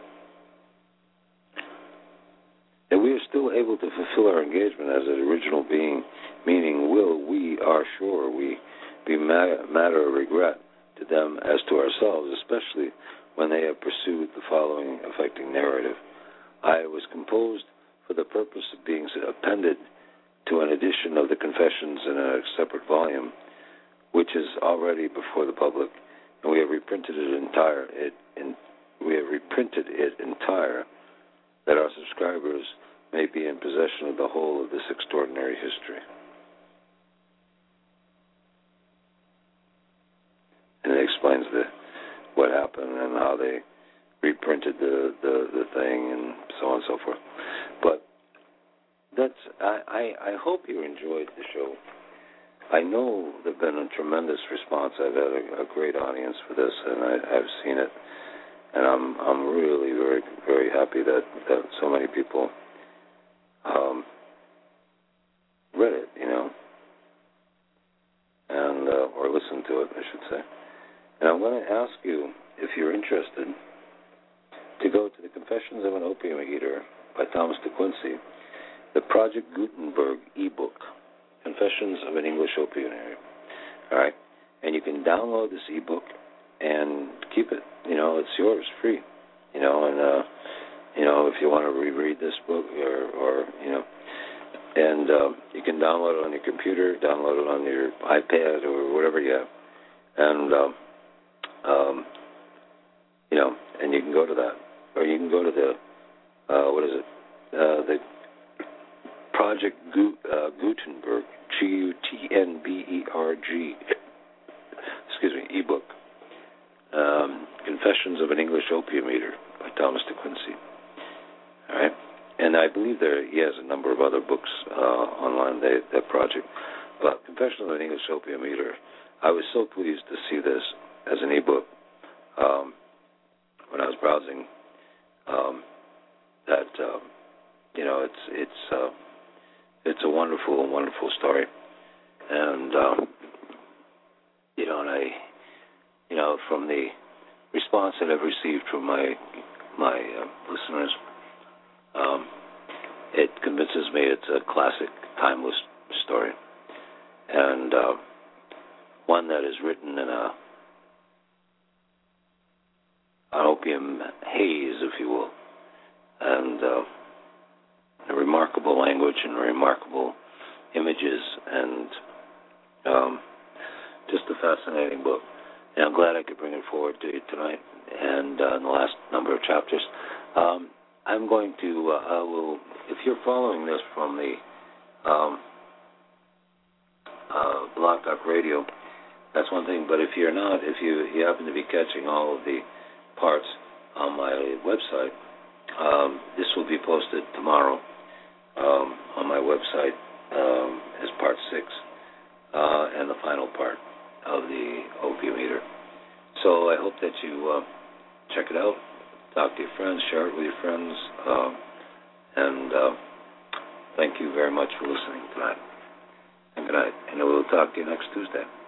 Speaker 3: And we are still able to fulfill our engagement as an original being, meaning will, we are sure we be matter of regret to them as to ourselves, especially when they have pursued the following affecting narrative. I was composed for the purpose of being appended to an edition of the Confessions in a separate volume, which is already before the public, and we have reprinted it entire. It in, we have reprinted it entire, that our subscribers may be in possession of the whole of this extraordinary history. And it explains the what happened and how they reprinted the, the, the thing and so on and so forth. But that's I, I, I hope you enjoyed the show. I know there's been a tremendous response. I've had a, a great audience for this, and I, I've seen it, and I'm I'm really very very happy that, that so many people um, read it, you know, and uh, or listened to it, I should say. And I'm going to ask you, if you're interested, to go to the Confessions of an Opium Eater by Thomas de Quincey, the Project Gutenberg ebook. Confessions of an English Opium Eater. All right, and you can download this ebook and keep it. You know, it's yours, free. You know, and uh, you know, if you want to reread this book, or, or you know, and uh, you can download it on your computer, download it on your iPad or whatever you have, and um, um, you know, and you can go to that, or you can go to the uh, what is it, uh, the Project Gu- uh, Gutenberg, G U T N B E R G, excuse me, ebook, um, Confessions of an English Opium Eater by Thomas de Quincey. All right, and I believe there he has a number of other books uh, online. They, that project, but Confessions of an English Opium Eater. I was so pleased to see this as an ebook um, when I was browsing. Um, that uh, you know, it's it's. Uh, It's a wonderful, wonderful story, and um, you know, and I, you know, from the response that I've received from my my uh, listeners, um, it convinces me it's a classic, timeless story, and uh, one that is written in a an opium haze, if you will, and. Uh, A remarkable language and remarkable images, and um, just a fascinating book. And I'm glad I could bring it forward to you tonight. And uh, in the last number of chapters, um, I'm going to. Uh, I will. If you're following this from the um, uh, Blog Talk Radio, that's one thing. But if you're not, if you, you happen to be catching all of the parts on my website, um, this will be posted tomorrow. Um, on my website um, as part six uh, and the final part of the Opium Eater. So I hope that you uh, check it out, talk to your friends, share it with your friends, uh, and uh, thank you very much for listening tonight. And good night. And we'll talk to you next Tuesday.